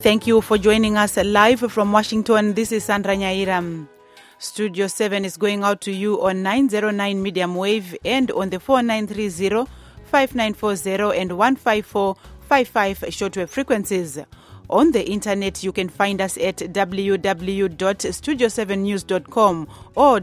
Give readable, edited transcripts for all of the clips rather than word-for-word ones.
Thank you for joining us live from Washington. This is Sandra Nyaira. Studio 7 is going out to you on 909 medium wave and on the 4930, 5940 and 15455 shortwave frequencies. On the internet, you can find us at www.studio7news.com or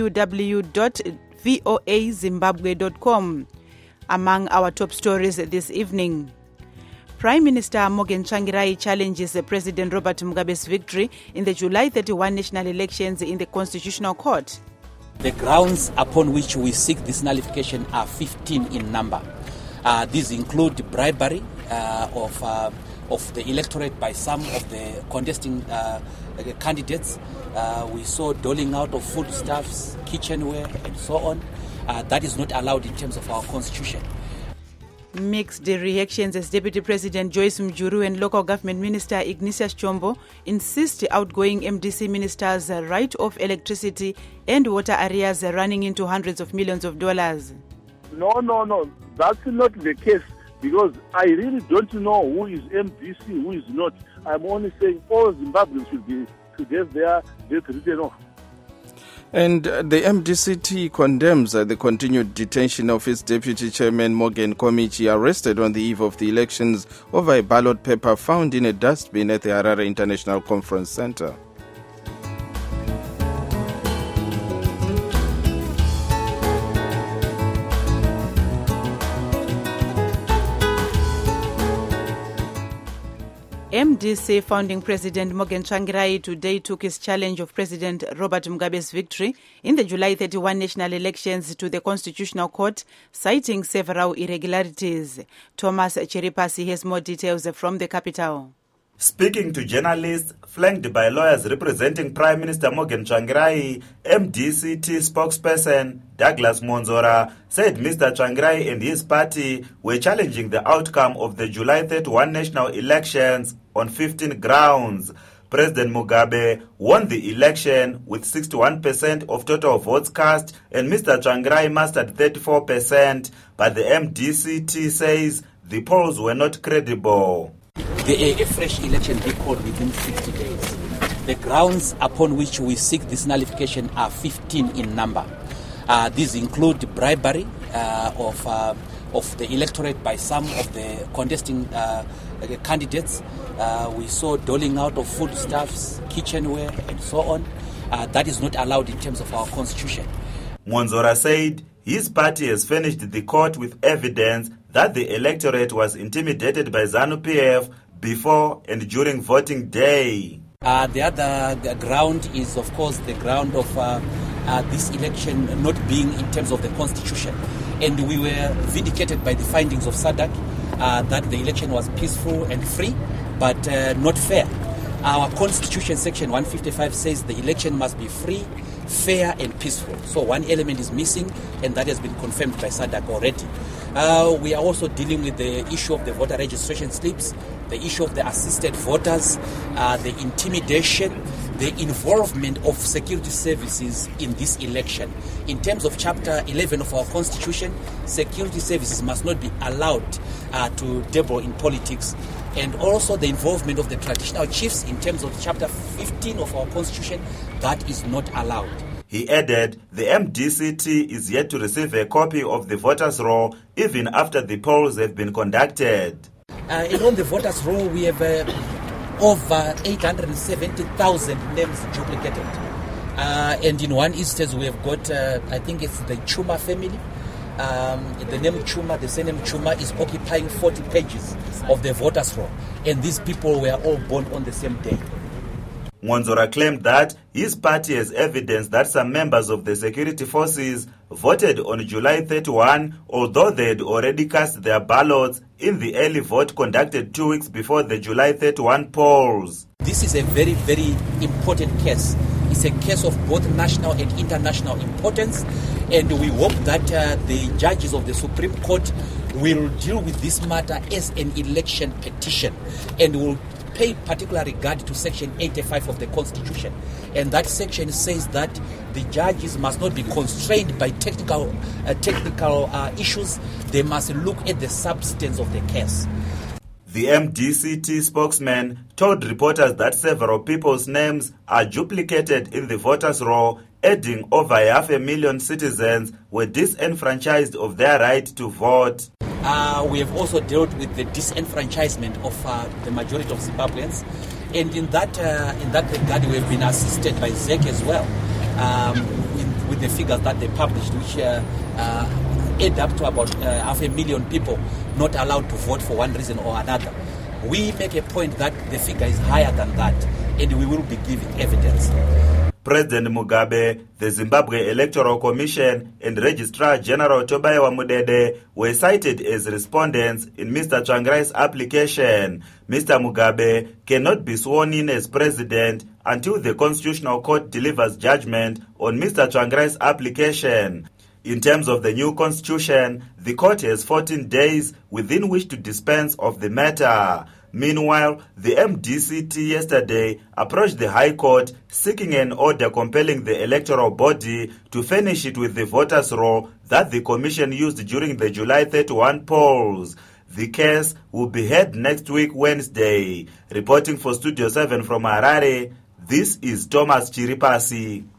www.voazimbabwe.com. Among our top stories this evening, Prime Minister Morgan Tsvangirai challenges President Robert Mugabe's victory in the July 31 national elections in the Constitutional Court. The grounds upon which we seek this nullification are 15 in number. These include bribery of the electorate by some of the contesting candidates. We saw doling out of foodstuffs, kitchenware, and so on. That is not allowed in terms of our constitution. Mixed reactions as Deputy President Joyce Mjuru and Local Government Minister Ignatius Chombo insist outgoing MDC ministers write off electricity and water areas running into hundreds of millions of dollars. No. That's not the case, because I really don't know who is MDC, who is not. I'm only saying all Zimbabweans should have their death written off. And the MDCT condemns the continued detention of its deputy chairman Morgan Komichi, arrested on the eve of the elections over a ballot paper found in a dustbin at the Harare International Conference Center. MDC founding President Morgan Tsvangirai today took his challenge of President Robert Mugabe's victory in the July 31 national elections to the Constitutional Court, citing several irregularities. Thomas Cheripasi has more details from the capital. Speaking to journalists, flanked by lawyers representing Prime Minister Morgan Tsvangirai, MDCT spokesperson Douglas Monzora said Mr. Tsvangirai and his party were challenging the outcome of the July 31 national elections on 15 grounds. President Mugabe won the election with 61% of total votes cast, and Mr. Tsvangirai mastered 34%, but the MDCT says the polls were not credible. A fresh election be called within 60 days. The grounds upon which we seek this nullification are 15 in number. These include bribery of the electorate by some of the contesting candidates. We saw doling out of foodstuffs, kitchenware, and so on. That is not allowed in terms of our constitution. Monzora said his party has furnished the court with evidence that the electorate was intimidated by ZANU-PF before and during voting day. The other ground is, of course, the ground of this election not being in terms of the constitution. And we were vindicated by the findings of SADC that the election was peaceful and free, but not fair. Our constitution, section 155, says the election must be free, fair and peaceful. So one element is missing, and that has been confirmed by SADC already. We are also dealing with the issue of the voter registration slips, the issue of the assisted voters, the intimidation, the involvement of security services in this election. In terms of Chapter 11 of our Constitution, security services must not be allowed to dabble in politics. And also the involvement of the traditional chiefs in terms of Chapter 15 of our Constitution, that is not allowed. He added the MDCT is yet to receive a copy of the voters' roll even after the polls have been conducted. And on the voters' roll, we have over 870,000 names duplicated. And in one instance, we have got, I think it's the Chuma family. The name Chuma, the surname Chuma is occupying 40 pages of the voters' roll. And these people were all born on the same day. Monzora claimed that his party has evidence that some members of the security forces voted on July 31, although they had already cast their ballots in the early vote conducted 2 weeks before the July 31 polls. This is a very, very important case. It's a case of both national and international importance, and we hope that the judges of the Supreme Court will deal with this matter as an election petition and will pay particular regard to Section 85 of the Constitution. And that section says that the judges must not be constrained by technical issues. They must look at the substance of the case. The MDCT spokesman told reporters that several people's names are duplicated in the voters' roll, adding over 500,000 citizens were disenfranchised of their right to vote. We have also dealt with the disenfranchisement of the majority of Zimbabweans, and in that regard, we have been assisted by ZEC as well with the figures that they published, which add up to about 500,000 people not allowed to vote for one reason or another. We make a point that the figure is higher than that, and we will be giving evidence. President Mugabe, the Zimbabwe Electoral Commission, and Registrar General Tobayewa Mudede were cited as respondents in Mr. Tsvangarai's application. Mr. Mugabe cannot be sworn in as president until the Constitutional Court delivers judgment on Mr. Tsvangarai's application. In terms of the new constitution, the court has 14 days within which to dispense of the matter. Meanwhile, the MDCT yesterday approached the High Court seeking an order compelling the electoral body to furnish it with the voters' roll that the commission used during the July 31 polls. The case will be heard next week, Wednesday. Reporting for Studio 7 from Harare, this is Thomas Chiripasi.